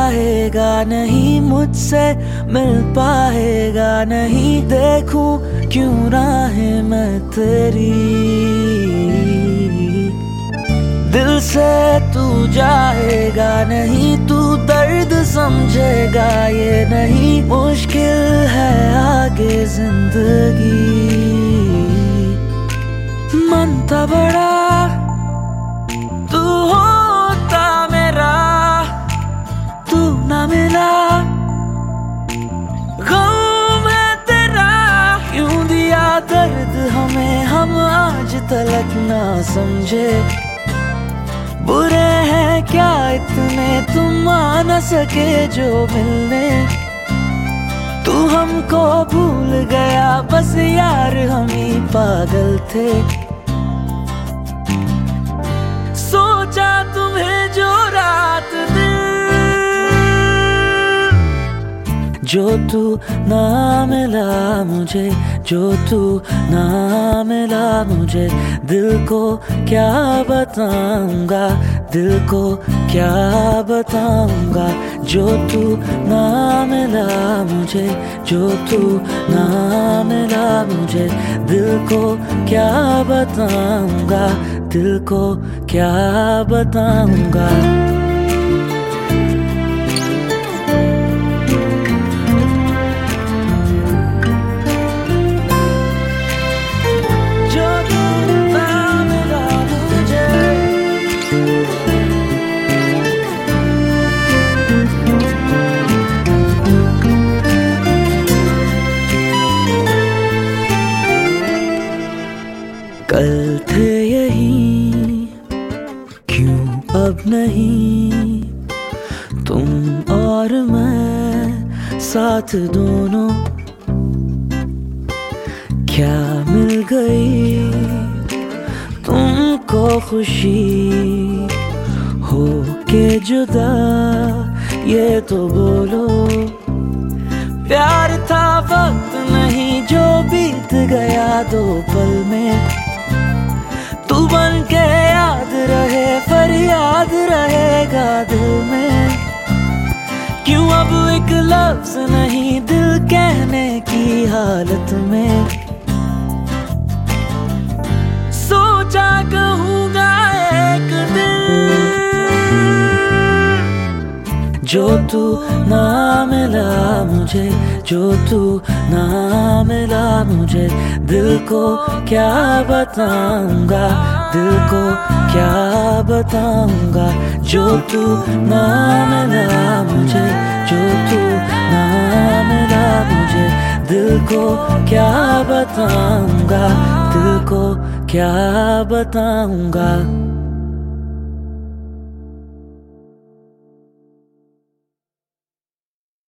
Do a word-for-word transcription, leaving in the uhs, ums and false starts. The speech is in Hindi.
चाहेगा नहीं, मुझसे मिल पाएगा नहीं। देखूं क्यों राहें मैं तेरी, दिल से तू जाएगा नहीं, तू दर्द समझेगा ये नहीं। मुश्किल है आगे जिंदगी, मन था बड़ा तू होता मेरा, तू ना मिला गम है तेरा। क्यों दिया दर्द हमें हम आज तलक ना समझे, बुरे हैं क्या इतने तुम आ न सके जो मिलने। तू हमको भूल गया बस यार हम ही पागल थे। सोचा तुम्हें जो रात दिन, जो तू ना मिला मुझे, जो तू ना मिला मुझे। दिल को क्या बताऊंगा, दिल को क्या बताऊंगा। जो तू ना मिला मुझे, जो तू ना मिला मुझे। दिल को क्या बताऊंगा, दिल को क्या बताऊंगा। कल थे यही क्यों अब नहीं, तुम और मैं साथ दोनों। क्या मिल गई तुमको खुशी हो के जुदा, ये तो बोलो। प्यार था वक्त नहीं जो बीत गया दो पल में। तू बन के याद रहे फरियाद रहेगा दिल में। क्यों अब एक लफ्ज नहीं दिल कहने की हालत में। सोचा कहूँगा एक दिन, जो तू ना मिला मुझे, जो तू ना मिला मुझे। दिल को क्या बताऊंगा, दिल को क्या बताऊंगा। जो तू ना मिला मुझे, जो तू ना मिला मुझे। दिल को क्या बताऊंगा, दिल को क्या बताऊंगा।